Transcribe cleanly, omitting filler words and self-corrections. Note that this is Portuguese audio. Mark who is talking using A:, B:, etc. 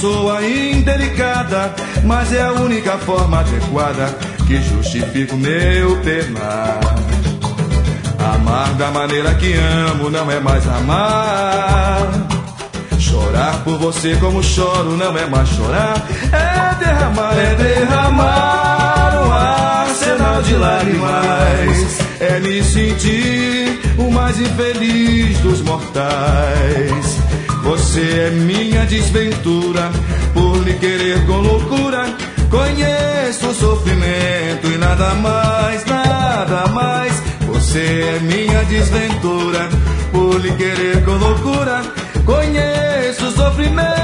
A: soa indelicada, mas é a única forma adequada que justifica o meu penar. Amar da maneira que amo não é mais amar. Chorar por você como choro não é mais chorar. É derramar um arsenal de lágrimas. É me sentir o mais infeliz dos mortais. Você é minha desventura, por lhe querer com loucura. Conheço o sofrimento e nada mais, nada mais. Você é minha desventura, por lhe querer com loucura. Conheço o sofrimento